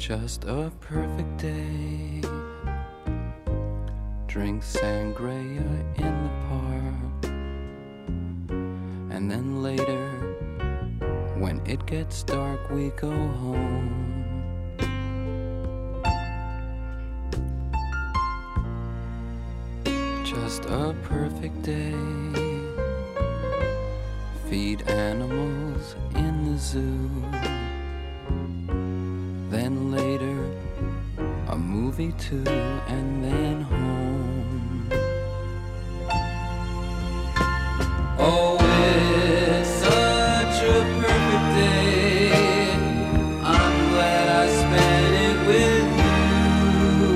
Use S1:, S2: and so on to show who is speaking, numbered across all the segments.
S1: Just a perfect day. Drink sangria in the park. And then later, when it gets dark, we go home. Just a perfect day. Feed animals in the zoo. Then later, a movie too, and then home. Oh, it's such a perfect day. I'm glad I spent it with you.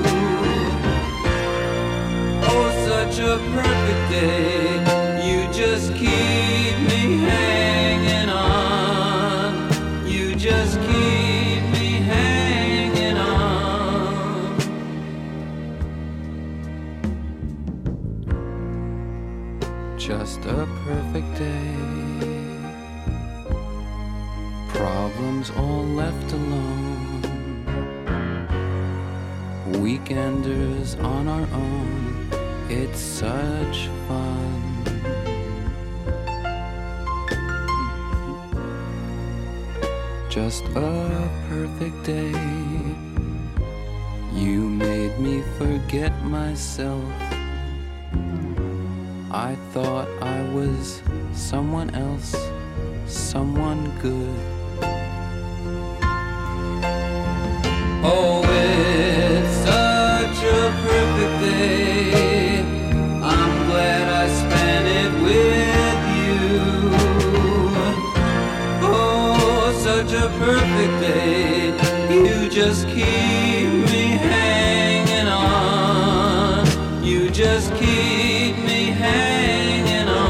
S1: Oh, such a perfect day. You just keep me hanging on. You just keep me hanging on. Just a perfect day. Problems all left alone. Weekenders on our own. It's such fun. Just a perfect day. You made me forget myself. I thought I was someone else, someone good. Oh, it's such a perfect day. I'm glad I spent it with you. Oh, such a perfect day. You just keep me hanging on. You just keep me hanging on.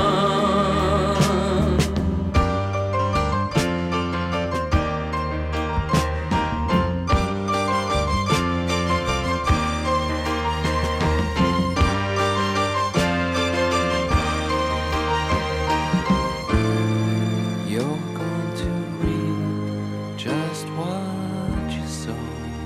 S1: You're going to reap just what you sow.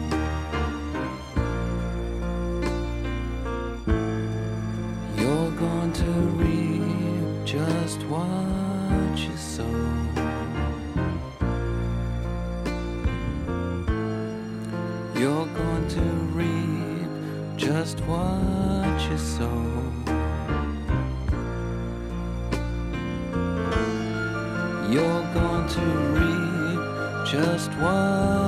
S1: You're going to reap just what you sow. You're going to reap just what you sow. You're going to reap just what